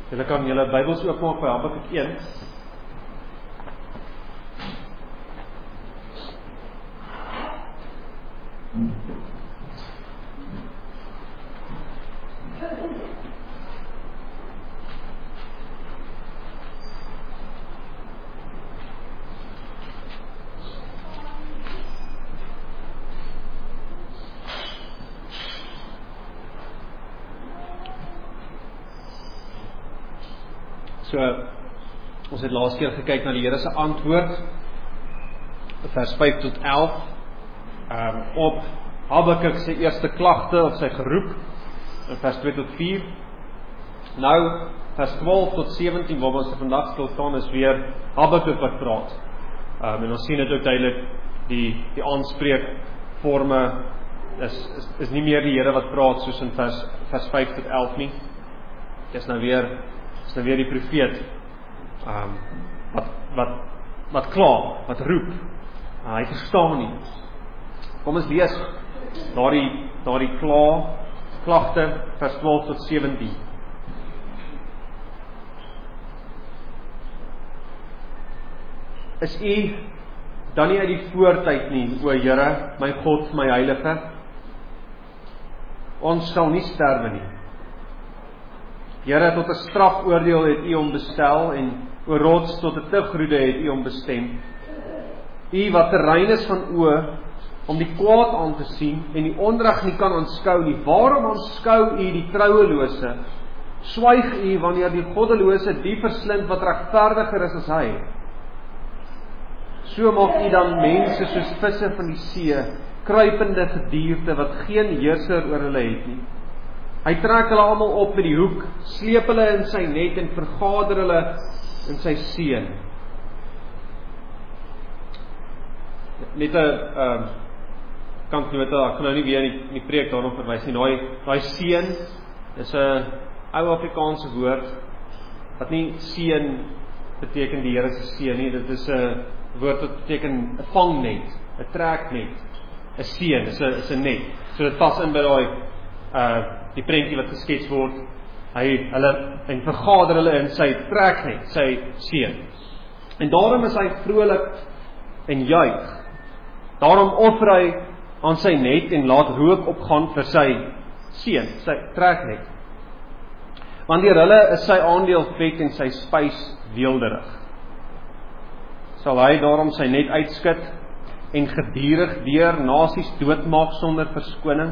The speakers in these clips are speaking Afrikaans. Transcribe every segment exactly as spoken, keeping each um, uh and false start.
Julle kan julle Bybels oopmaak by Habakuk een. So, ons het laas keer gekyk na die Here se antwoord, vers vyf tot elf, um, op Habakuk sy eerste klagte of sy geroep, in vers twee tot vier. Nou, vers twaalf tot sewentien, waar ons vandag stil staan, is weer Habakuk wat praat. Um, en ons sien dit ook duidelik, die, die aanspreekvorme is, is, is nie meer die Here wat praat, soos in vers, vers vyf tot elf nie. Dit is nou weer is nou weer die profeet um, wat, wat, wat kla, wat roep. Uh, hy verstaan nie. Kom ons lees daardie, daardie kla, klagte, vers twaalf tot sewentien. Is u dan nie uit die voortyd nie, o Here, my God, my Heilige? Ons sal nie sterwe nie. Here, tot 'n strafoordeel het u hom bestel, en o rots, tot 'n tugroede het u hom bestem. U wat terrein is van oë, om die kwaad aan te sien, en die onreg nie kan aanskou nie. Waarom aanskou u die trouelose? Swyg u wanneer die goddelose die verslind wat regverdiger is as hy? So maak u dan mense soos visse van die see, kruipende gedierte wat geen heerser oor hulle het nie. Hy trek hulle almal op met die hoek, sleep hulle in sy net en vergader hulle in sy seën. Net 'n uh, kantnota, ek kan nou nie weer in die, in die preek daarom verwys nie. Daai daai seën is 'n ou Afrikaanse woord wat nie seën beteken die Here se seën nie. Dit is 'n woord wat beteken 'n vangnet, 'n treknet, 'n seën, is 'n is 'n net. So dit pas in by daai uh die prentjie wat geskets word. Hy hulle en vergader hulle in sy treknet, sy seën. En daarom is hy vrolik en juig. Daarom offer hy aan sy net en laat rook opgaan vir sy seën, sy treknet. Want deur hulle is sy aandeel vet en sy spys weelderig. Sal hy daarom sy net uitskit en gedurig deur nasies doodmaak sonder verskoning?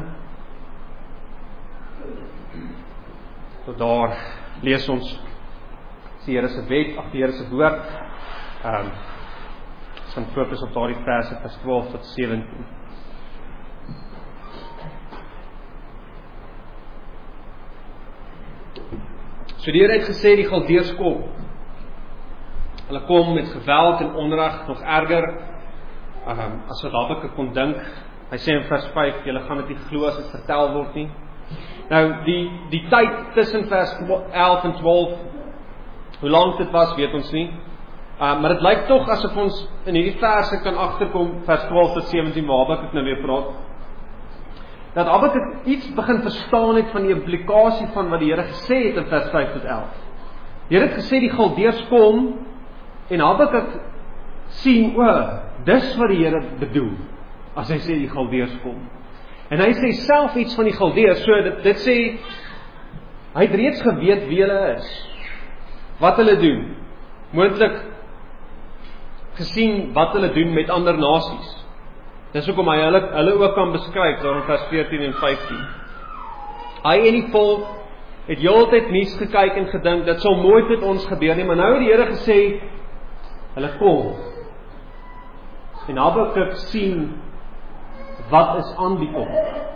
Tot daar lees ons die Here se wet, ag die Here se woord. Ehm um, ons gaan fokus op daardie verse vers twaalf tot sewentien. So die Here het gesê die Galdeërs kom. Hulle kom met geweld en onreg, nog erger ehm um, as wat Habakuk kon dink. Hy sê in vers vyf, julle gaan dit nie glo as dit vertel word nie. Nou, die, die tyd tussen vers elf en twaalf, hoe lank dit was, weet ons nie. Uh, maar dit lyk tog asof ons in hierdie verse kan agterkom, vers twaalf tot sewentien, waar Habakuk nou weer praat, dat Habakuk iets begin verstaan het van die implikasie van wat die Here gesê het in vers vyf tot elf. Die Here het gesê die Galdeërs kom, en Habakuk sien, o, dis wat die Here bedoel, as hy sê die Galdeërs kom. En hy sê self iets van die Galdeërs, so dit, dit sê, hy het reeds geweet wie hulle is, wat hulle doen, moontlik gesien wat hulle doen met ander nasies. Dis hoekom hy hulle, hulle ook kan beskryf, daar in vers veertien en vyftien. Hy en die volk het heeltyd nuus gekyk en gedink, dit sal nooit met ons gebeur nie, maar nou het die Here gesê, hulle kom. En Habakuk sien, wat is aan die kom?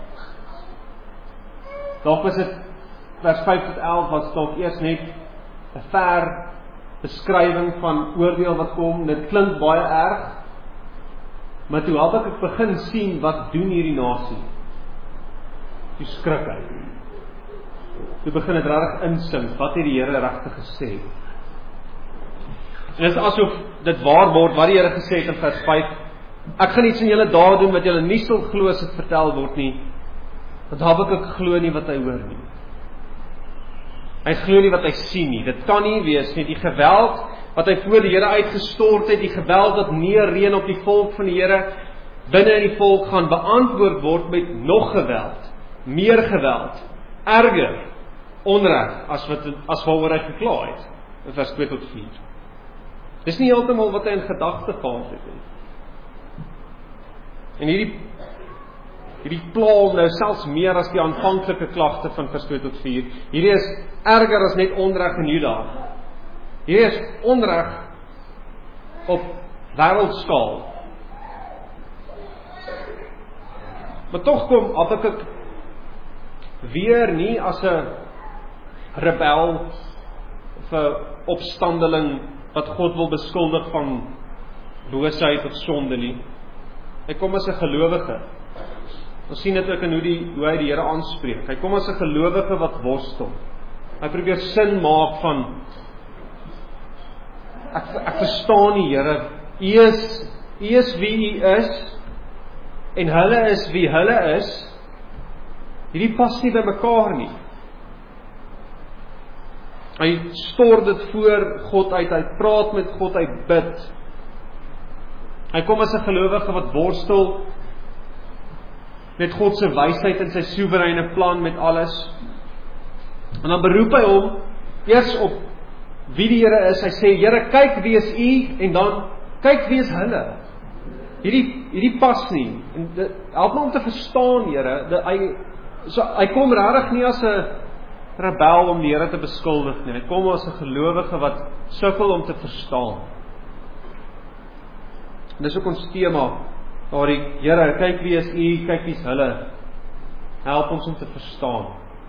Dalk was dit vers vyf tot elf, was dalk eers net 'n ver beskrywing van oordeel wat kom. Dit klink baie erg, maar toe Habakuk begin sien wat doen hierdie nasie, toe skrik hy. Toe begin dit regtig insink, wat het die Here regtig gesê? En dit is asof dit waar word wat die Here gesê het in vers vyf. Ek gaan iets in julle dae doen wat julle nie sal glo as dit vertel word nie. Want Habakuk glo nie wat hy hoor nie. Hy glo nie wat hy sien nie. Dit kan nie wees nie. Die geweld wat hy voor die Here uitgestort het, die geweld wat neerreën op die volk van die Here, binne in die volk gaan beantwoord word met nog geweld, meer geweld, erger, onreg as wat as waaroor hy gekla het. In vers twee tot vier. Dis nie heeltemal wat hy in gedagte gehad het nie. En hierdie hierdie pla nou selfs meer as die aanvanklike klagte van vers twee tot vier. Hierdie is erger as net onreg in Juda. Hierdie is onreg op wêreldskaal. Maar tog kom Habakuk weer nie as 'n rebel of 'n opstandeling wat God wil beskuldig van boosheid of sonde nie. Hy kom as 'n gelowige. Ons sien dit ook in hoe die hoe hy die Here aanspreek. Hy kom as 'n gelowige wat worstel. Hy probeer sin maak van ek ek verstaan nie, Here. U is U is wie U is en hulle is wie hulle is. Hierdie pas nie by mekaar nie. Hy stort dit voor God uit, hy praat met God, hy bid. Hy kom as 'n gelowige wat worstel met God se wysheid en sy soewereine plan met alles. En dan beroep hy hom eers op wie die Here is. Hy sê, Here, kyk wie is U, en dan kyk wie is hulle. Hierdie hierdie pas nie. En dit help my om te verstaan, Here, dat hy so hy kom regtig nie as 'n rebel om die Here te beskuldig nie. Hy kom as 'n gelowige wat sukkel om te verstaan. En dis ook ons tema, daardie Here, kyk wie is U, kyk wie is hulle. Help ons om te verstaan.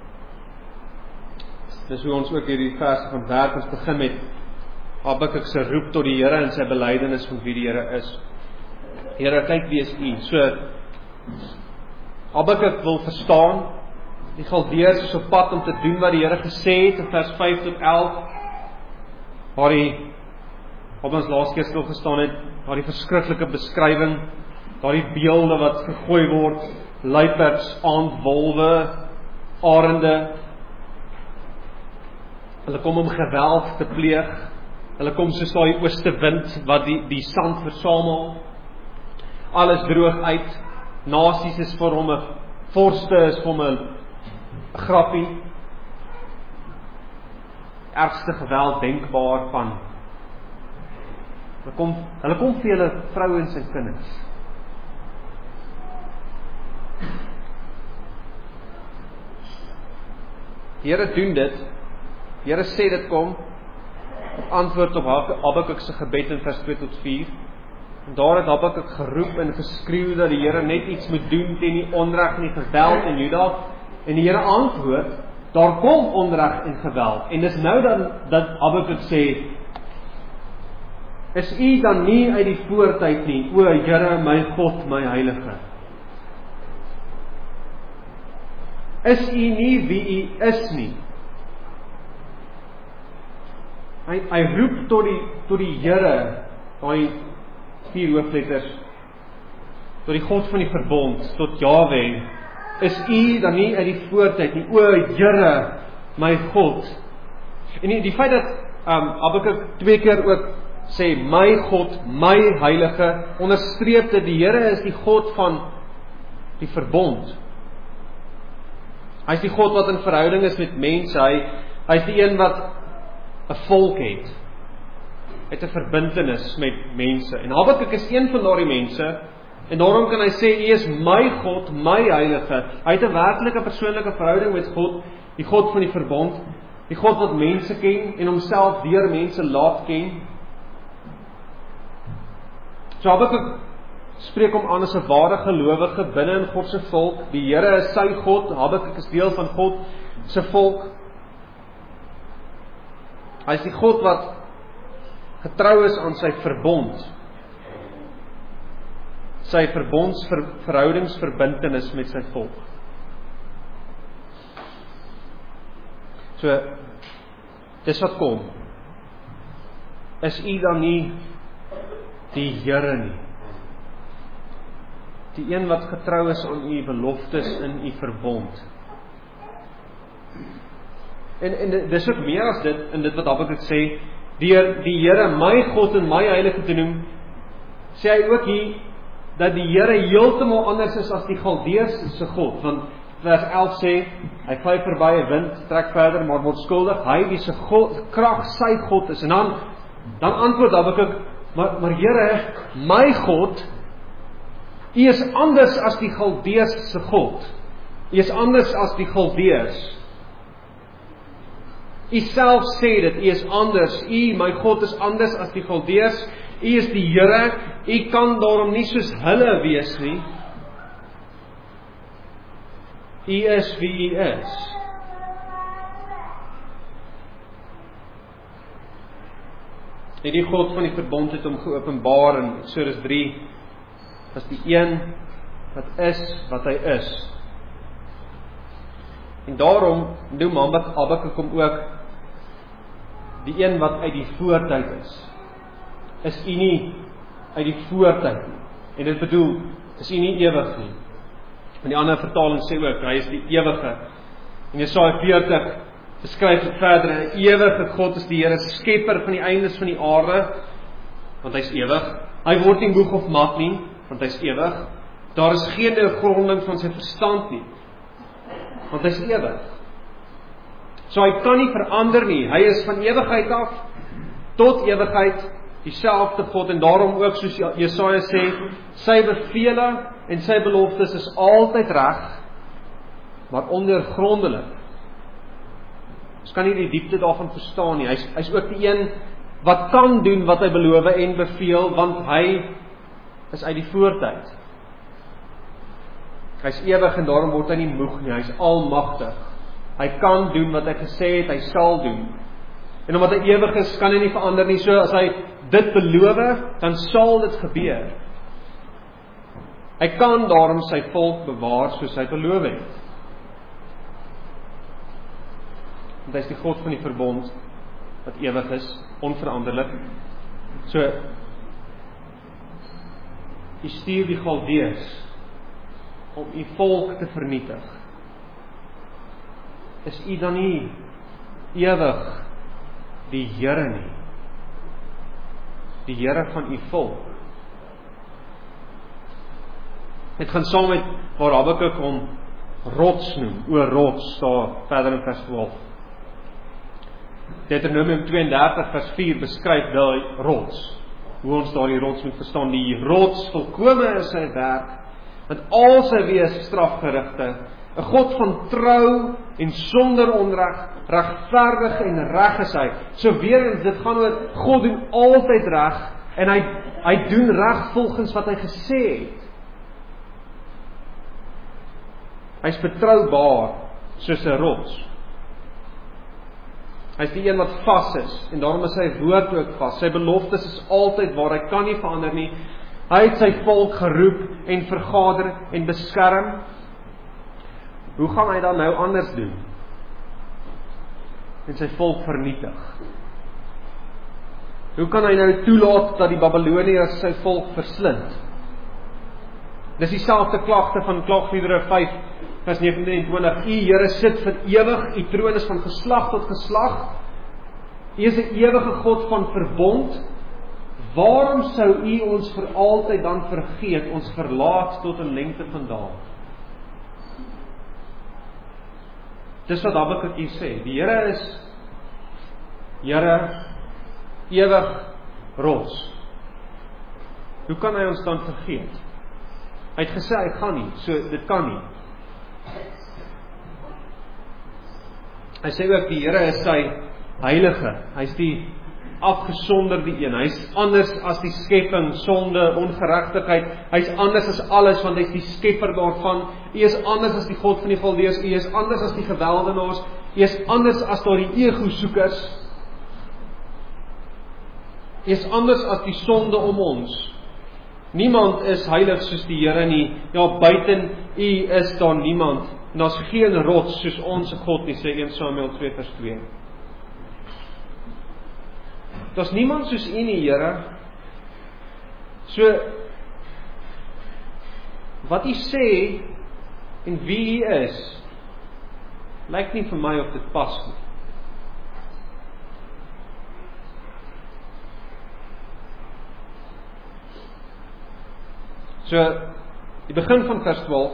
Dis hoe ons ook hierdie verse gaan werk. Ons begin met Habakuk se roep tot die Here en sy belydenis van wie die Here is. Here, kyk wie is U. So Habakuk wil verstaan. Die Galdeërs is op pad om te doen wat die Here gesê het in vers vyf tot elf. Waar die wat ons laas keer stil gestaan het, waar die verskriklike beskrywing, daar die beelde wat gegooi word, luiperds, aandwolwe, arende. Hulle kom om geweld te pleeg. Hulle kom soos daai oostewind wat die die sand versamel. Alles droog uit. Nasies is vir hom 'n vorste is vir hom 'n grappie. Ergste geweld denkbaar van. Hulle kom hulle kom vir julle vrouens en kinders. Die Here doen dit. Die Here sê dit kom op antwoord op Habakuk se gebed in vers twee tot vier. En daar het Habakuk geroep en geskreeu dat die Here net iets moet doen teen die onreg en die geweld in Juda. En die Here antwoord, daar kom onreg en geweld. En dis nou dan dat Habakuk sê, is U dan nie uit die voortyd nie, o Here, my God, my Heilige? Is U nie wie U is nie? Hy, hy roep tot die, tot die Here, daai vier hoofletters, tot die God van die verbond, tot Jahwe. Is U dan nie uit die voortyd nie, o Here, my God? En die, die feit dat um, Habakuk twee keer ook sê, my God, my Heilige, onderstreep dat die Here is die God van die verbond. Hy is die God wat in verhouding is met mense. Hy, hy is die een wat 'n volk het. Hy het 'n verbintenis met mense. En Habakuk is een van daardie mense. En daarom kan hy sê, U is my God, my Heilige. Hy het 'n werklike persoonlike verhouding met God, die God van die verbond, die God wat mense ken en homself deur mense laat ken. So Habakuk spreek hom aan as 'n ware gelowige binne in God se volk. Die Here is sy God, Habakuk is deel van God se volk. Hy is die God wat getrou is aan sy verbond. Sy verbondsverhoudingsverbintenis met sy volk. So, dis wat kom. Is U dan nie die Here nie? Die een wat getrou is aan U beloftes in U verbond. En, en dis ook meer as dit, in dit wat Habakuk sê, deur die Here my God en my heilige te noem, sê hy ook hier, dat die Here heeltemal anders is as die Galdeërs se God, want vers elf sê, hy vlieg verby, 'n wind trek verder, maar word skuldig, hy wie se krag sy God is, en dan, dan antwoord Habakuk, maar, maar Here, my God, U is anders as die Galdeërs se God, U is anders as die Galdeërs, U self sê dit, U is anders, U, my God is anders as die Galdeërs, U is die Here, U kan daarom nie soos hulle wees nie, U is wie U is. En die God van die verbond het hom geopenbaar in Eksodus drie, as die een wat is, wat hy is. En daarom noem Habakuk hom ook die een wat uit die voortyd is. Is U nie uit die voortyd nie. En dit bedoel, is U nie ewig nie. En die ander vertaling sê ook, hy is die ewige. En Jesaja veertig beskryf dit verder, en die ewige God is die Here, skepper van die eindes van die aarde, want hy is ewig. Hy word nie moeg of mat nie, want hy is ewig. Daar is geen gronding van sy verstand nie, want hy is ewig. So hy kan nie verander nie, hy is van ewigheid af, tot ewigheid, dieselfde God, en daarom ook soos Jesaja sê, sy bevele en sy beloftes is altyd reg, maar ondergrondelik. Ons kan nie die diepte daarvan verstaan nie, hy is, hy is ook die een wat kan doen wat hy beloof en beveel, want hy is uit die voortyd. Hy is ewig en daarom word hy nie moeg nie, hy is almagtig. Hy kan doen wat hy gesê het, hy sal doen. En omdat hy ewig is, kan hy nie verander nie, so as hy dit beloof, dan sal dit gebeur. Hy kan daarom sy volk bewaar soos hy beloof het. Want hy is die God van die verbond, wat ewig is, onveranderlik. So, hy stuur die Galdeërs om u volk te vernietig. Is u dan nie ewig die Here nie? Die Here van u volk. Het gaan saam met waar Habakuk hom rots noem, o rots, daar verder in vers twaalf. Deuteronomium tweeëndertig vers vier beskryf daai rots, hoe ons daai rots moet verstaan. Die rots volkome is sy werk, met al sy wees strafgerigte, 'n God van trou en sonder onreg, regverdig en reg is hy. So weer eens, dit gaan oor God doen altyd reg, en hy, hy doen reg volgens wat hy gesê het. Hy is betroubaar soos 'n rots. Hy is die een wat vas is, en daarom is sy woord ook vas. Sy beloftes is altyd waar, hy kan nie verander nie. Hy het sy volk geroep en vergader en beskerm. Hoe gaan hy dan nou anders doen? En sy volk vernietig. Hoe kan hy nou toelaat dat die Babyloniërs sy volk verslind? Dis dieselfde klagte van Klaagliedere vyf vers negenentwintig. U Here sit vir ewig, u troon is van geslag tot geslag. U is 'n ewige God van verbond. Waarom sou u ons vir altyd dan vergeet, ons verlaat tot 'n lengte van dae? Dis wat Habakuk hier sê. Die Here is Here, ewig rots. Hoe kan hy ons dan vergeet? Hy het gesê hy gaan nie, so dit kan nie. Hy sê ook die Here is sy heilige. Hy is die afgesonderde een. Hy is anders as die skepping, sonde, ongeregtigheid. Hy is anders as alles, want hy is die skepper daarvan. Hy is anders as die God van die Galdeërs. Hy is anders as die geweldenaars. Hy is anders as daar die ego-soekers. Hy is anders as die sonde om ons. Niemand is heilig soos die Here nie. Ja, buiten U is daar niemand. En daar's geen rots soos ons God nie, sê Eerste Samuel twee vers twee. Daar's niemand soos U nie, Here. So, wat U sê en wie U is, lyk nie vir my of dit pas nie. So, die begin van vers twaalf,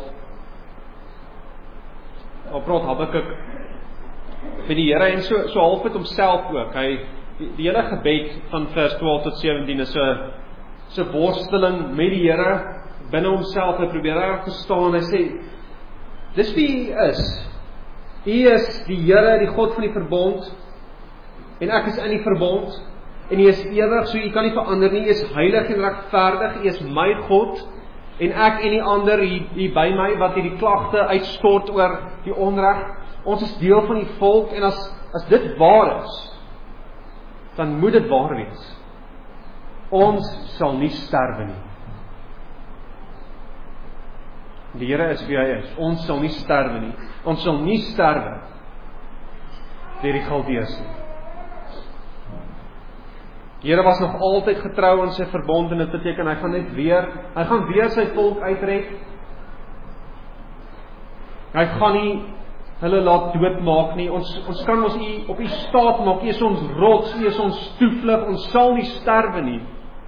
daar praat Habakuk met die Here en so, so half met homself ook. Hy, die, die hele gebed van vers twaalf tot sewentien is so, so worsteling met die Here, binne homself, hy probeer reg verstaan, hy sê, dis wie hy is. U is die Here, die God van die verbond, en ek is in die verbond, en U is ewig, so U kan nie verander nie, U is heilig en regverdig, U is my God, en ek en die ander hier, hier by my, wat hier die klagte uitstort oor die onreg, ons is deel van die volk, en as, as dit waar is, dan moet dit waar wees. Ons sal nie sterwe nie. Die Here is wie hy is, ons sal nie sterwe nie, ons sal nie sterwe deur die Galdeërs nie. Die Here was nog altyd getrou aan sy verbond, en dit beteken hy gaan net weer, hy gaan weer sy volk uitred. Hy gaan nie hulle laat doodmaak nie. Ons ons kan ons u op u staat maak. U is ons rots, u is ons toevlug. Ons sal nie sterwe nie.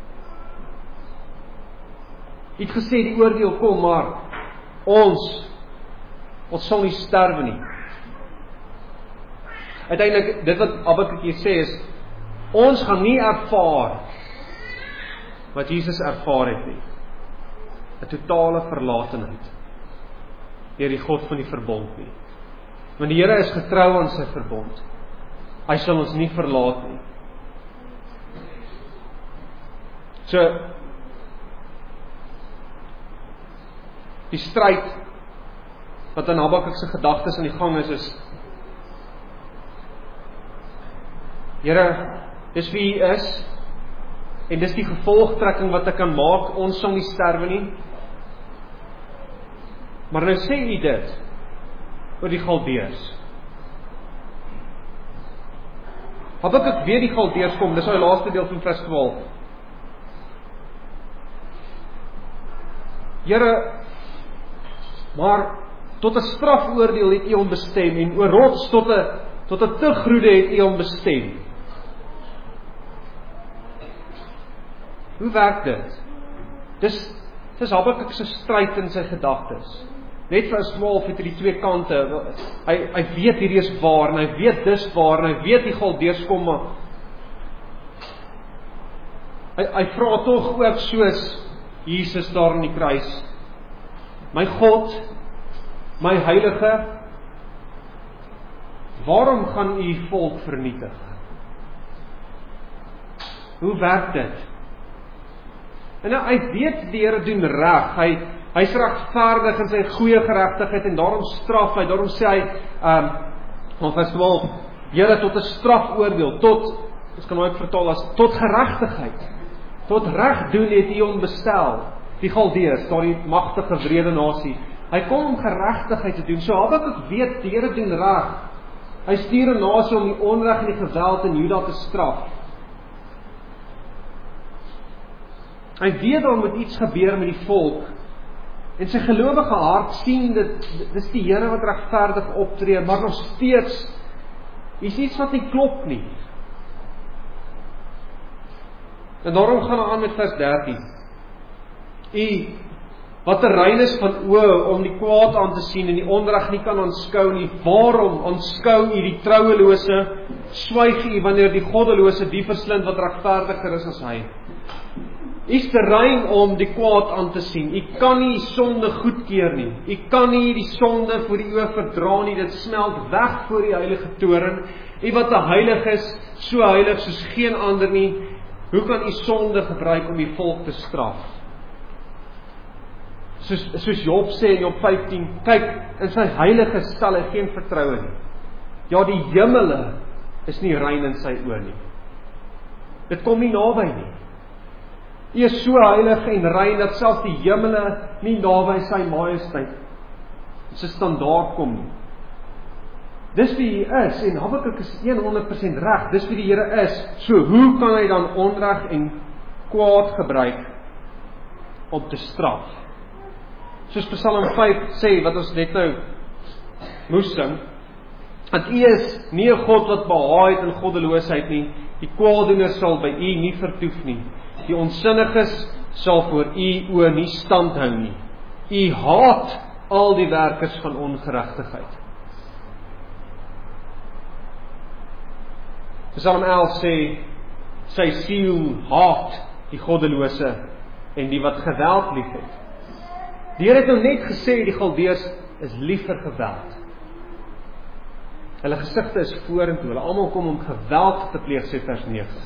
U het gesê die oordeel kom, maar ons ons sal nie sterwe nie. Uiteindelik dit wat Habakuk hier sê is, ons gaan nie ervaar wat Jesus ervaar het nie. 'n Totale verlatenheid deur die God van die verbond nie. Want die Here is getrou aan sy verbond. Hy sal ons nie verlaat nie. So die stryd wat in Habakuk se gedagtes in die gang is, is Here, dis wie U is, en dis die gevolgtrekking wat ek kan maak, ons sal nie sterwe nie. Maar nou sê U dit oor die Galdeërs. Habakuk weet die Galdeërs kom, dis nou die laaste deel van vers twaalf. Here, maar tot 'n strafoordeel het U hom bestem, en oor rots tot 'n tot 'n tegroede het U hom bestem. Hoe werk dit? Dis, dis Habakuk se stryd in sy gedagtes. Net vers twaalf het hy die twee kante. Hy, hy weet hierdie is waar, en hy weet dis waar, en hy weet die Galdeërs kom, maar hy, hy vra tog ook soos Jesus daar in die kruis, my God, my Heilige, waarom gaan U volk vernietig? Hoe werk dit? En hy weet die Here doen reg, hy, hy is regverdig in sy goeie geregtigheid, en daarom straf hy, daarom sê hy, um, van vers twaalf, Here tot 'n strafoordeel, tot, ons kan nooit vertaal as, tot geregtigheid, tot reg doen het U hom bestel, die Galdeërs, daar die magtige wrede nasie, hy kom om geregtigheid te doen, so Habakuk weet, die Here doen reg, hy stuur 'n nasie om die onreg en die geweld in Juda te straf. Hy weet daar moet iets gebeur met die volk, en sy gelowige hart sien dit, dis die Here wat regverdig optree, maar nog steeds is iets wat nie klop nie. En daarom gaan hy aan met vers dertien. U wat 'n rein is van oë om die kwaad aan te sien en die onreg nie kan aanskou nie, waarom aanskou U die trouelose, swyg U wanneer die goddelose die verslind wat regverdiger is as hy? U is te rein om die kwaad aan te sien. U kan nie sonde goedkeur nie. U kan nie die sonde voor die oë verdra nie. Dit smelt weg voor die heilige toren. U wat 'n heilig is, so heilig soos geen ander nie. Hoe kan U sonde gebruik om die volk te straf? Soos, soos Job sê in Job vyftien, kyk, in sy heilige stel hy geen vertroue nie. Ja, die hemele is nie rein in sy oë nie. Dit kom nie naby nie. U is so heilig en rein dat selfs die hemele nie naby sy majesteit sy standaard kom nie. Dis wie hy is, en Habakuk is honderd persent reg, dis wie die Here is. So hoe kan hy dan onreg en kwaad gebruik om te straf? Soos Psalm vyf sê, wat ons net nou moes sing, dat U is nie 'n God wat behaag het in goddeloosheid nie, die kwaaldoener sal by U nie vertoef nie. Die onsinniges sal voor u oë nie stand hou nie. U haat al die werkers van ongeregtigheid. Psalm elf sê, sy siel haat die goddelose en die wat geweld lief het. Die Here het nou net gesê, die Galdeërs is lief vir geweld. Hulle gesigte is vorentoe, hulle almal kom om geweld te pleeg, sê vers nege.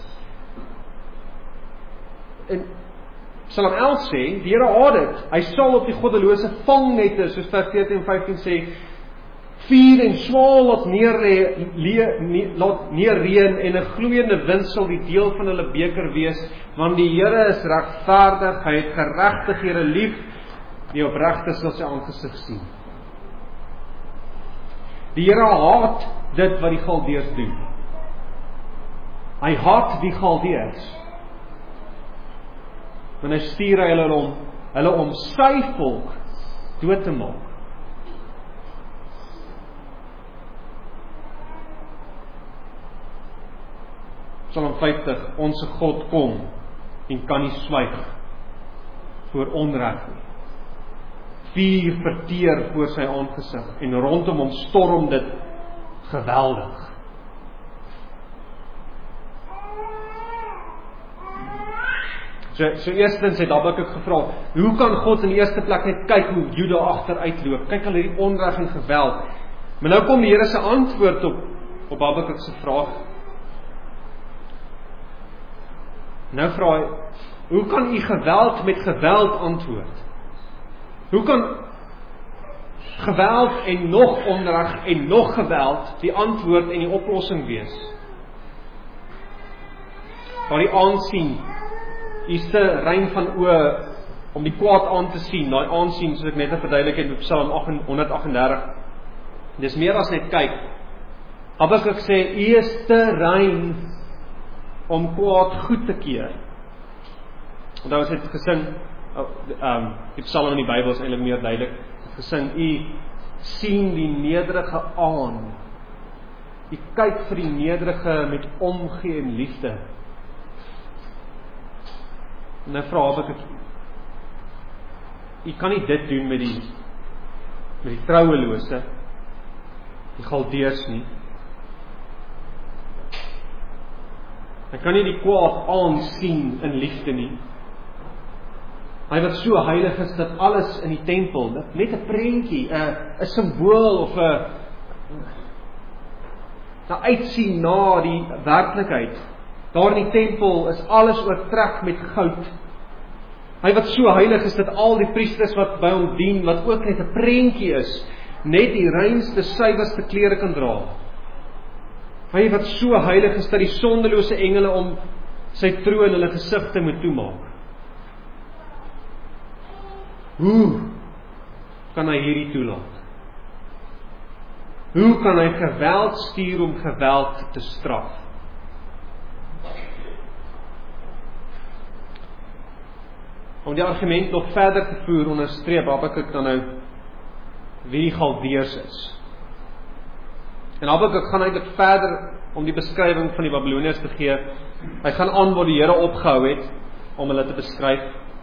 En Psalm elf sê, die Here haat dit, hy sal op die goddelose vangnette, soos vers veertien en vyftien sê, vuur en swaal laat neerreën en 'n gloeiende wind sal die deel van hulle beker wees, want die Here is regverdig, hy het geregtighede lief, die opregte sal sy aangesig sien. Die Here haat dit wat die Galdeërs doen. Hy haat die Galdeërs. Want hy stuur hy hulle om, hulle om sy volk dood te maak. Psalm vyftig, onse God kom en kan nie swyg voor onreg nie. Vuur verteer voor sy aangesig en rondom hom storm dit geweldig. So, so eerstens het Habakuk gevra, hoe kan God in die eerste plek net kyk hoe Juda agteruitloop? Kyk al hierdie onreg en geweld. Maar nou kom die Here se antwoord op, op Habakuk se vraag. Nou vra hy, hoe kan u geweld met geweld antwoord? Hoe kan geweld en nog onreg en nog geweld die antwoord en die oplossing wees? Waar die aansien, is te rein van oë om die kwaad aan te sien, daai aansien, soos ek net verduidelik het op Psalm honderd agt en dertig. Dis meer as net kyk. Habakuk sê, u is te rein om kwaad goed te keer. Want daar was het gesing, um, die Psalm in die Bybel is eintlik meer duidelik, het gesing, u sien die nederige aan, u kyk vir die nederige met omgee en liefde. En nou vra Habakuk, u kan nie dit doen met die met die trouelose, die Galdeërs nie. Hy kan nie die kwaad aansien in liefde nie. Hy wat so heilig is dat alles in die tempel, net 'n prentjie, 'n 'n simbool of 'n 'n uitsien na die werklikheid. Daar in die tempel is alles oortrek met goud. Hy wat so heilig is dat al die priesters wat by hom dien, wat ook net 'n prentjie is, net die reinste, suiwerste klere kan dra. Hy wat so heilig is dat die sondelose engele om sy troon hulle gesigte moet toemaak. Hoe kan hy hierdie toelaat? Hoe kan hy geweld stuur om geweld te straf? Om die argument nog verder te voer, onderstreep Habakuk dan nou wie die Galdeërs is. En Habakuk gaan eintlik verder om die beskrywing van die Babiloniërs te gee. Hy gaan aan waar die Here opgehou het om hulle te beskryf.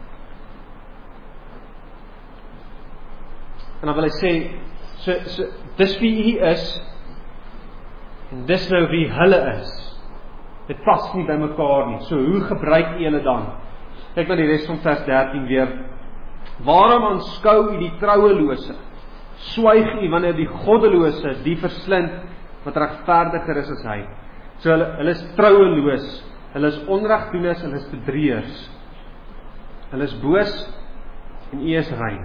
En dan wil hy sê, so, so, dis wie hy is, en dis nou wie hulle is. Dit pas nie by mekaar nie. So hoe gebruik jy hulle dan? Kyk na die res van vers dertien weer. Waarom aanskou u die trouelose? Swyg u wanneer die goddelose die verslind wat regverdiger is as hy. So hulle, hulle is troueloos, hulle is onregdoeners, hulle is bedrieërs. Hulle is boos en u is rein.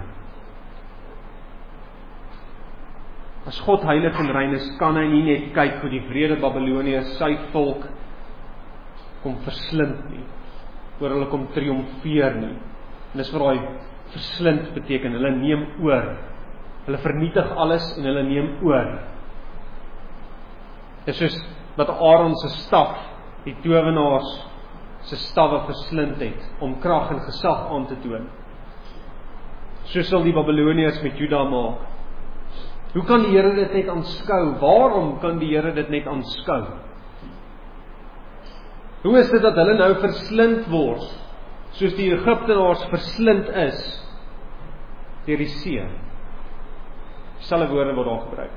As God heilig en rein is, kan hy nie net kyk hoe die wrede Babiloniërs sy volk kom verslind nie, oor hulle kom triomfeer nie. En dis vir daai verslind beteken, hulle neem oor. Hulle vernietig alles en hulle neem oor. Dit is soos wat Aaron se staf, die towenaars se stawwe verslind het, om krag en gesag aan te toon. So sal die Babiloniërs met Juda maak. Hoe kan die Here dit net aanskou? Waarom kan die Here dit net aanskou? Hoe is dit dat hulle nou verslind word, soos die Egiptenaars verslind is deur die see. Dieselfde woorde word daar gebruik.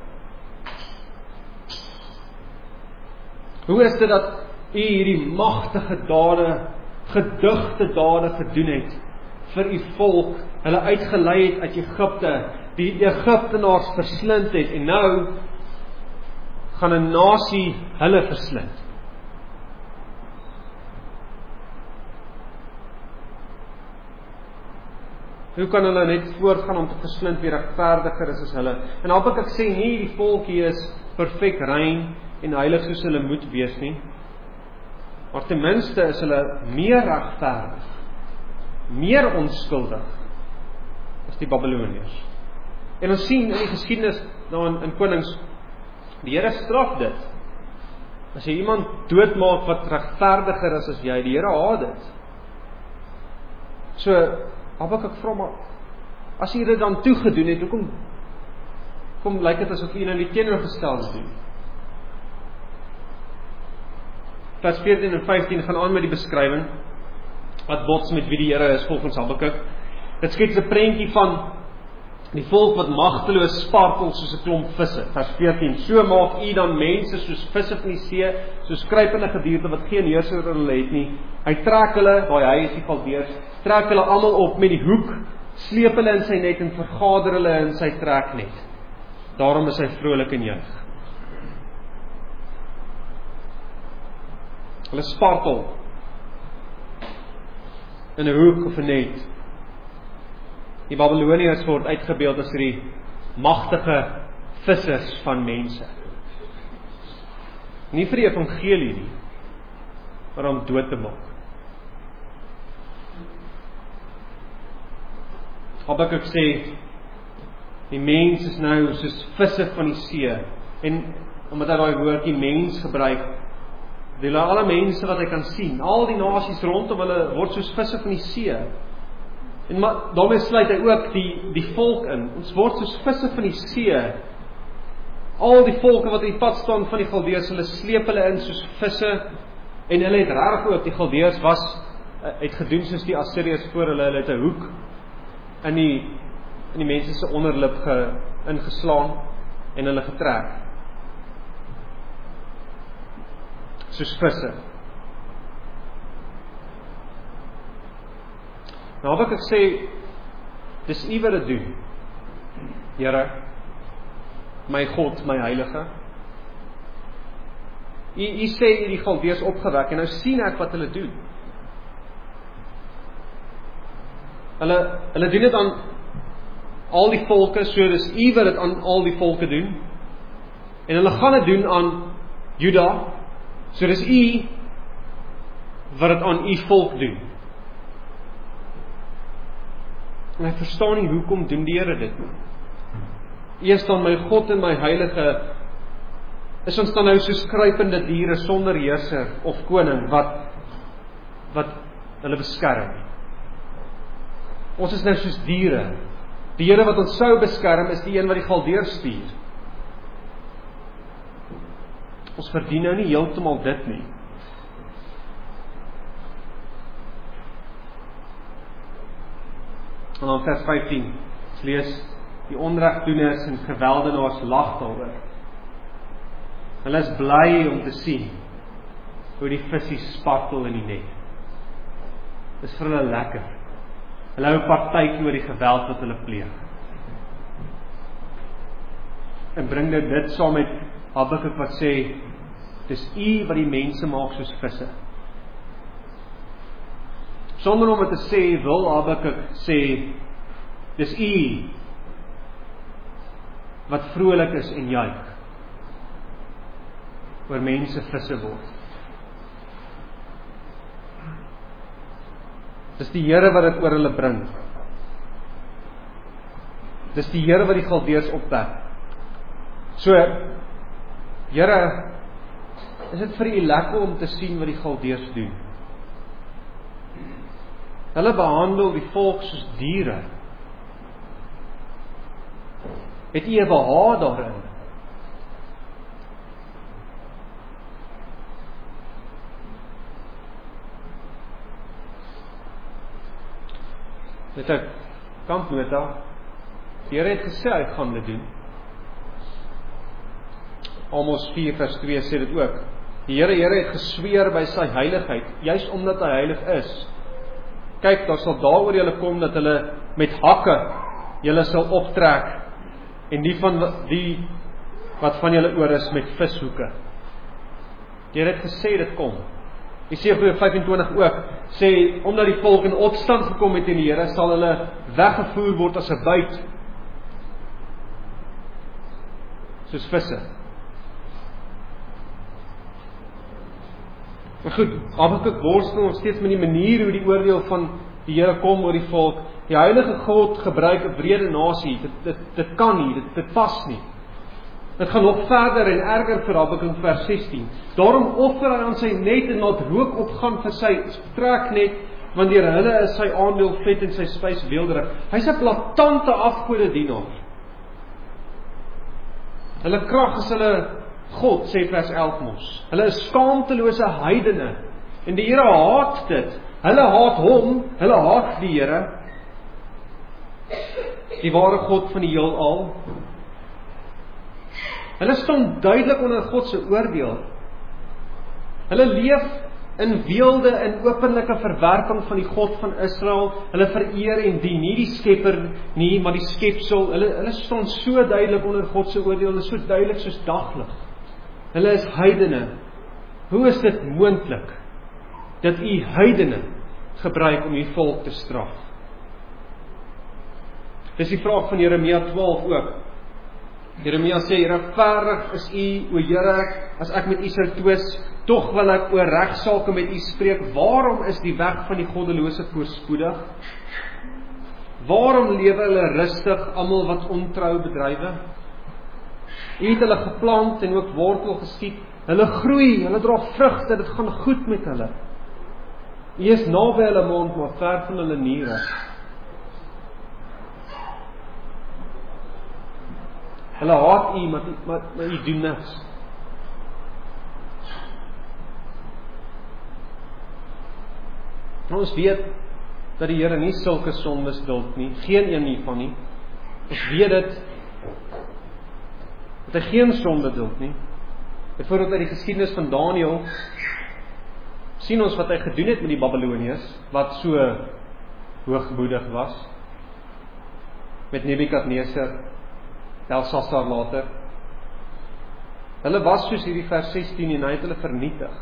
Hoe is dit dat U hierdie magtige dade, gedigte dade gedoen het vir U volk, hulle uitgelei het uit Egipte, die Egiptenaars verslind het, en nou gaan 'n nasie hulle verslind? Hoe kan hulle net voortgaan om te verslind wie regverdiger is as hulle? En Habakuk sê nie die volk hier is perfek rein en heilig soos hulle moet wees nie, maar ten minste is hulle meer regverdig, meer onskuldig as die Babiloniërs. En ons sien in die geskiedenis nou in, in konings, die Here straf dit. As jy iemand doodmaak wat regverdiger is as jy, die Here haat dit. So Habakuk vra maar, as jy dit dan toegedoen het, hoekom kom lyk dit asof jy nou die teenoorgestelde doen? Vers veertien en vyftien gaan aan met die beskrywing wat bots met wie die Here is volgens Habakuk. Dit skets 'n prentjie van die volk wat magteloos spartel soos 'n klomp visse. Vers veertien: So maak U dan mense soos visse van die see, soos kruipende gedierte wat geen heerser oor hulle het nie. Hy trek hulle, daai hy is die Galdeërs, trek hulle almal op met die hoek, sleep hulle in sy net en vergader hulle in sy treknet. Daarom is hy vrolik en juig. Hulle spartel in 'n hoek of 'n net. Die Babiloniërs word uitgebeeld as die magtige vissers van mense. Nie vir die evangelie nie, maar om dood te maak. Habakuk sê, die mens is nou soos visse van die see, en omdat hy daai woordjie mens gebruik, die alle mense wat hy kan sien, al die nasies rondom hulle word soos visse van die see. En maar daarmee sluit hy ook die, die volk in. Ons word soos visse van die see. Al die volke wat in die pad staan van die Galdeërs, hulle sleep hulle in soos visse, en hulle het reg ook, die Galdeërs was, het gedoen soos die Assiriërs voor hulle, hulle het 'n hoek in die, in die mense se onderlip ge, ingeslaan, en hulle getrek. Soos visse. Nou wat ek sê, dis U wat dit doen, Here, my God, my Heilige. U, u sê die Galdeërs opgewek, en nou sien ek wat hulle doen. Hulle, hulle doen dit aan al die volke, so dis U wat dit aan al die volke doen, en hulle gaan dit doen aan Juda, so dis U wat dit aan U volk doen. En ek verstaan nie, hoekom doen die Here dit nie? Eers dan my God en my Heilige, is ons dan nou soos kruipende diere sonder heerser of koning, wat, wat hulle beskerm. Ons is nou soos diere. Die Here wat ons sou beskerm, is die een wat die Galdeërs stuur. Ons verdien nou nie heeltemal dit nie. En dan vers vyftien, ons lees, die onregdoeners en geweldenaars lag daaroor. Hulle is bly om te sien hoe die visse spartel in die net. Dis vir hulle lekker. Hulle hou partytjie oor die geweld wat hulle pleeg. En bring nou dit saam met Habakuk wat sê, dis U wat die mense maak soos visse. Sonder om het te sê, wil Habakuk sê, dis U wat vrolik is en juig oor mense visse word. Dis die Here wat dit oor hulle bring. Dis die Here wat die Galdeërs opwek. So, Here, is dit vir U lekker om te sien wat die Galdeërs doen? Hulle behandel die volk soos diere. Het U 'n behaag daarin? Met 'n kampnota. Die Here het gesê hy gaan dit doen. Amos vier vers twee sê dit ook. Die Here Here het gesweer by sy heiligheid, juis omdat hy heilig is. Kyk, daar sal daaroor julle kom dat hulle met hakke julle sal optrek en die van die wat van julle oor is met vishoeke. Die Here het gesê dit kom. Jesaja vyf en twintig ook sê, omdat die volk in opstand gekom het teen die Here, sal hulle weggevoer word as 'n byt. Soos visse. Maar goed, Habakuk worstel nog steeds met die manier hoe die oordeel van die Here kom oor die volk. Die heilige God gebruik 'n wrede nasie. Dit, dit, dit kan nie, dit, dit pas nie. Dit gaan nog verder en erger vir Habakuk in vers sestien. Daarom offer hy aan sy net en laat rook opgaan vir sy trek net, want deur hulle is sy aandeel vet en sy spys weelderig. Hy's 'n blaatante afgode dienaar. Hulle krag is hulle God, sê vers elf mos. Hulle is skaamtelose heidene. En die Here haat dit. Hulle haat hom, hulle haat die Here. Die ware God van die heelal. Hulle staan duidelik onder God se oordeel. Hulle leef in weelde en openlike verwerping van die God van Israel. Hulle vereer en dien nie die skepper nie, maar die skepsel. Hulle, hulle staan so duidelik onder God se oordeel. Hulle is so duidelik soos daglig. Hulle is heidene. Hoe is dit moontlik dat u heidene gebruik om u volk te straf? Dis die vraag van Jeremia twaalf ook. Jeremia sê, regverdig is u, o Here, as ek met u sou twis, tog wil ek oor regsaake met u spreek. Waarom is die weg van die goddelose voorspoedig? Waarom lewe hulle rustig, almal wat ontrou bedrywe? U het hulle geplant en ook wortel geskiet. Hulle groei, hulle dra vrugte, dit gaan goed met hulle. U is naby hulle mond, maar ver van hulle niere. Hulle haat u, maar, maar, maar u doen niks. Ons weet dat die Here nie sulke sondes duld nie, geen een nie van nie. Ons weet dit, dat hy geen sonde duld nie. Byvoorbeeld uit die geskiedenis van Daniël, sien ons wat hy gedoen het met die Babyloniërs, wat so hoogmoedig was, met Nebukadneser, Belshazzar later. Hulle was soos hierdie vers sestien en hy het hulle vernietig.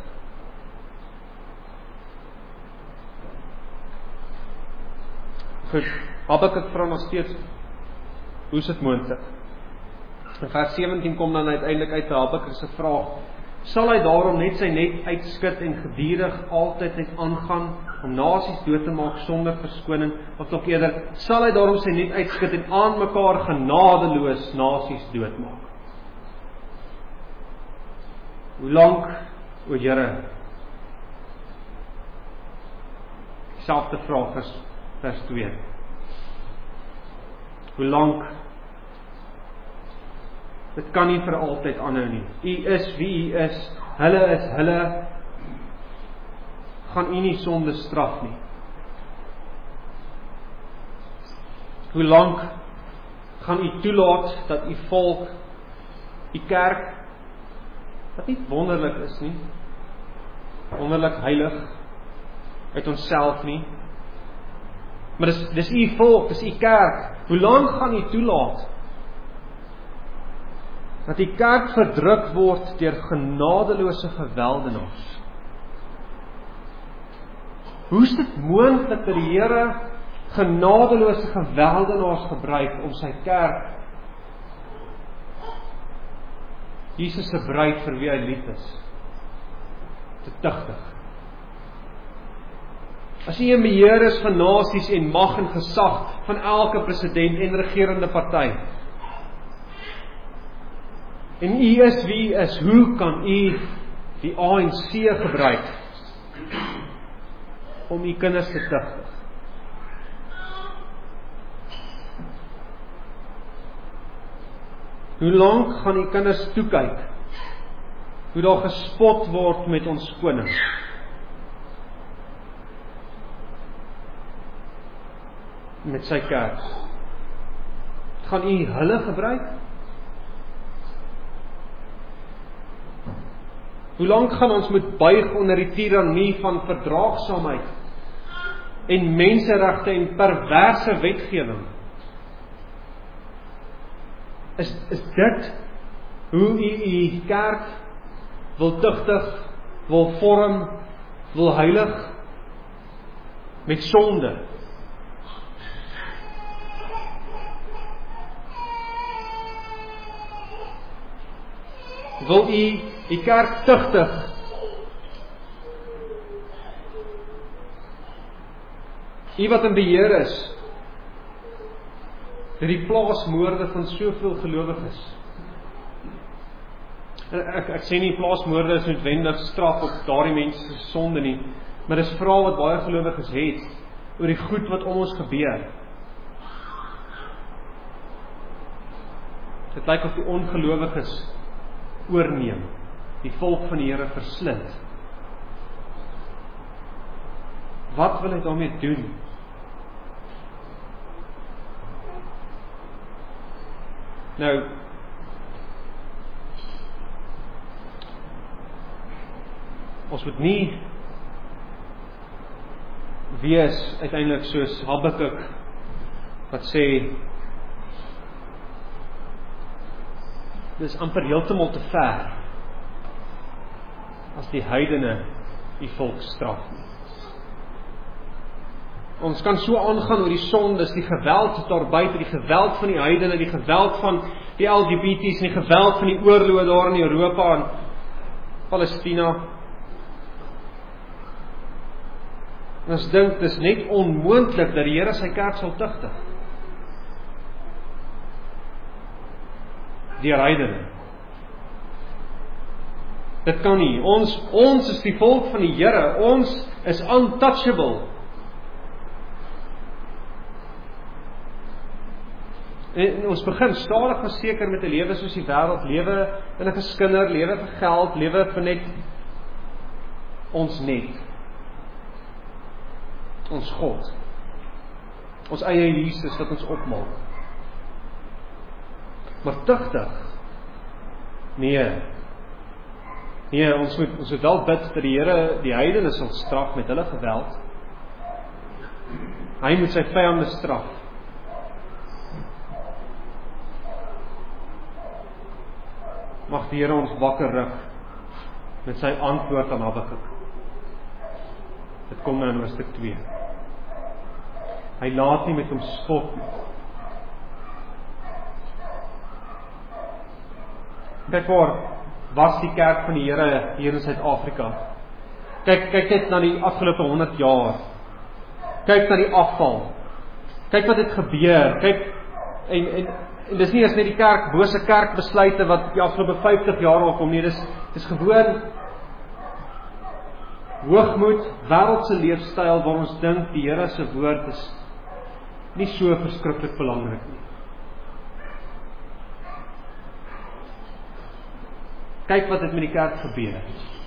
Goed, Habakuk vra nog steeds, hoe is dit moontlik? In vers sewentien kom dan uiteindelik uit Habakuk se vraag, sal hy daarom net sy net uitskit en gedurig altyd net aangaan om nasies dood te maak sonder verskoning, of nog eerder, sal hy daarom sy net uitskit en aan mekaar genadeloos nasies doodmaak? Hoe lank, o Here? Selfde vraag vers, vers twee. Hoe lank? Dit kan nie vir altyd aanhou nie. U is wie u is, hulle is hulle, gaan u nie sonde straf nie. Hoe lank gaan u toelaat dat u volk, u kerk, wat nie wonderlik is nie, wonderlik heilig, uit onsself nie, maar dis, dis u volk, dis u kerk, hoe lank gaan u toelaat, dat die kerk verdruk word deur genadeloose geweldenaars? Hoe is dit moontlik dat die Here genadeloose geweldenaars gebruik om sy kerk, Jesus se bruid vir wie hy lief is, te tugtig? As u 'n beheer is van nasies en mag en gesag van elke president en regerende party, en u is wie u is, hoe kan u die A N C gebruik om u kinders te tugtig? Hoe lank gaan u kinders toekyk hoe daar gespot word met ons koning? met sy kerk? Gaan U hulle gebruik? Hoe lank gaan ons moet buig onder die tirannie van verdraagsaamheid en menseregte en perverse wetgewing? Is, is dit hoe U U kerk wil tugtig, wil vorm, wil heilig met sonde? Wil U die kerk tugtig U wat in beheer is deur die plaasmoorde van soveel gelowiges? Ek, ek sê nie plaasmoorde is noodwendig straf op daardie mense se sonde nie, maar dis vrae wat baie gelowiges het oor die goed wat om ons gebeur. Dit lyk of die ongelowiges oorneem, die volk van die Here verslind. Wat wil hy daarmee doen? Nou, ons moet nie wees uiteindelik soos Habakuk wat sê dis amper heeltemal te ver as die heidene die volk straf nie. Ons kan so aangaan oor die sondes, die geweld daar buite, die geweld van die heidene, die geweld van die L G B T's, en die geweld van die oorloë daar in Europa en Palestina. En ons dink dis net onmoontlik dat die Here sy kerk sal tugtig deur heidene. Dit kan nie. Ons ons is die volk van die Here. Ons is untouchable. En ons begin stadig maar seker met 'n lewe soos die wêreld, lewe in 'n geskinder, lewe vir geld, lewe vir net ons net. Ons God. Ons eie Jesus wat ons opmaak. Maar tugtig? Nee. Nee, ons moet ons moet wel bid dat die Here die heidene sal straf met hulle geweld. Hy moet sy vyande straf. Mag die Here ons wakker rig met sy antwoord aan Habakuk. Dit kom nou in hoofstuk twee. Hy laat nie met hom spot nie. Kyk waar was die kerk van die Here hier in Suid-Afrika. Kyk, kyk net na die afgelope honderd jaar. Kyk na die afval. Kyk wat het gebeur. Kyk, en, en, en dis nie as net die kerk, bose kerkbesluite wat die afgelope vyftig jaar al kom nie, dis, dis gewoon hoogmoed, wêreldse leefstyl waar ons dink die Here se woord is nie so verskriklik belangrik nie. Kyk wat het met die kerk gebeur.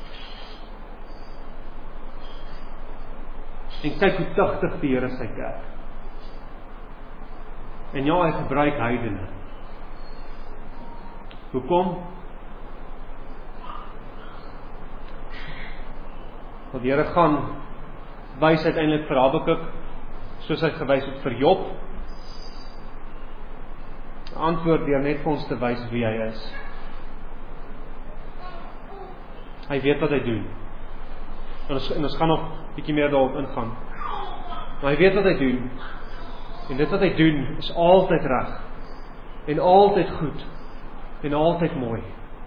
En kyk hoe tugtig die Here sy kerk. En ja, hy gebruik heidene. Hoekom? Want die Here gaan wys uiteindelik vir Habakuk, soos hy gewys het vir Job, antwoord deur net vir ons te wys wie hy is. Hy weet wat hy doen. En ons, en ons gaan nog 'n bietjie meer daarop ingaan. Maar hy weet wat hy doen. En dit wat hy doen is altyd reg. En altyd goed. En altyd mooi.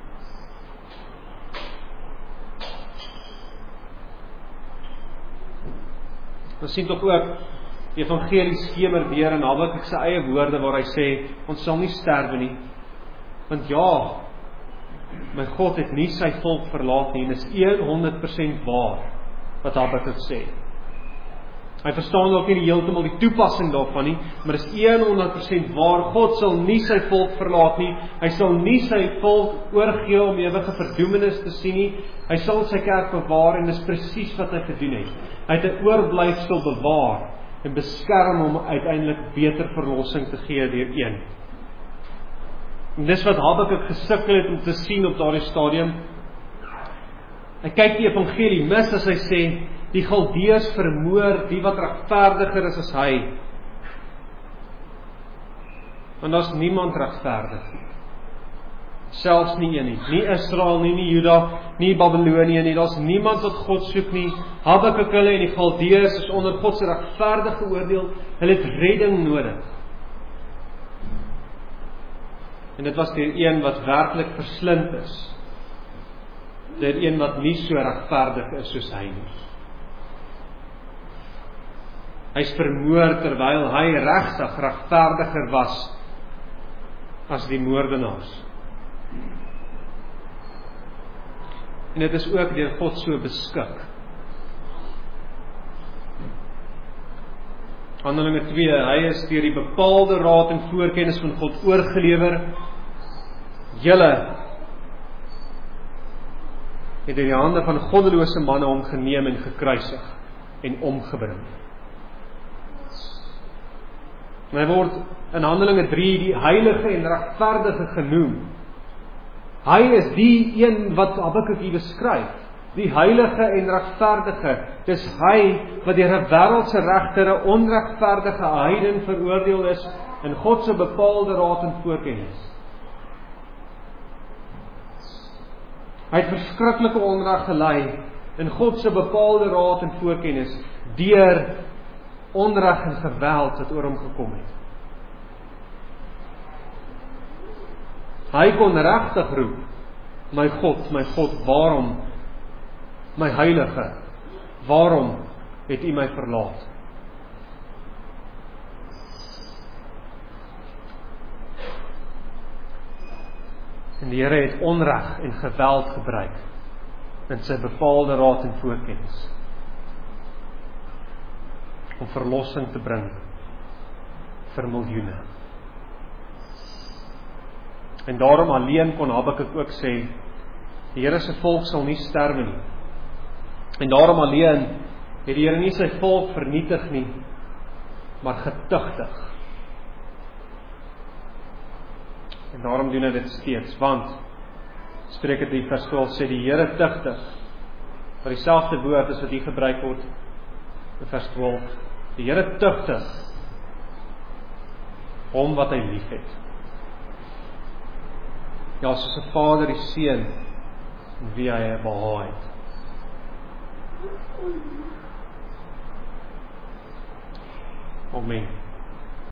Ons sien tog ook die evangelie skemer weer in Habakuk se eie woorde waar hy sê, ons sal nie sterwe nie. Want ja, my God het nie sy volk verlaat nie, en is honderd persent waar wat Habakuk sê. Hy verstaan ook nie heeltemal die toepassing daarvan nie, maar is honderd persent waar. God sal nie sy volk verlaat nie. Hy sal nie sy volk oorgee om ewige verdoemenis te sien nie. Hy sal sy kerk bewaar, en dis presies wat hy gedoen het. Hy het 'n oorblyfsel bewaar en beskerm hom uiteindelik beter verlossing te gee deur een. En dis wat Habakuk gesukkel het om te sien op daardie stadium. Hy kyk die evangelie mis as hy sê, die Galdeërs vermoor die wat regverdiger is as hy. Want daar's niemand regverdig. Selfs nie een nie. Nie Israel nie, nie Juda, nie Babylonië nie. Daar's niemand wat God soek nie. Habakuk hulle en die Galdeërs is onder God se regverdige oordeel. Hulle het redding nodig. En dit was deur een wat werklik verslind is. Deur een wat nie so regverdig is soos hy nie. Hy's vermoor terwyl hy regtig regverdiger was as die moordenaars. En dit is ook deur God so beskik. Handelinge twee, hy is deur die bepaalde raad en voorkennis van God oorgelewer. Julle het in die hande van goddelose manne hom geneem en gekruisig en omgebring. En hy word in Handelinge drie die heilige en regverdige genoem. Hy is die een wat Habakuk hier beskryf, die heilige en regverdige. Dis hy wat deur 'n wêreldse regter 'n onregverdige heiden veroordeel is in God se bepaalde raad en voorkennis. Hy het verskriklike onreg gelei in God se bepaalde raad en voorkennis deur onreg en geweld wat oor hom gekom het. Hy kon regtig roep, my God, my God, waarom, my heilige, waarom het U my verlaat? En die Here het onreg en geweld gebruik in sy bepaalde raad en voorkennis om verlossing te bring vir miljoene. En daarom alleen kon Habakuk ook sê, die Here se volk sal nie sterwe nie. En daarom alleen het die Here nie sy volk vernietig nie, maar getuigtig. En daarom doen hy dit steeds, want Spreuke drie vers twaalf sê die Here tugtig, wat dieselfde woord is wat hier gebruik word in vers twaalf. Die Here tugtig hom wat hy liefhet. Ja, soos 'n vader die seun en wie hy behaag het. Amen.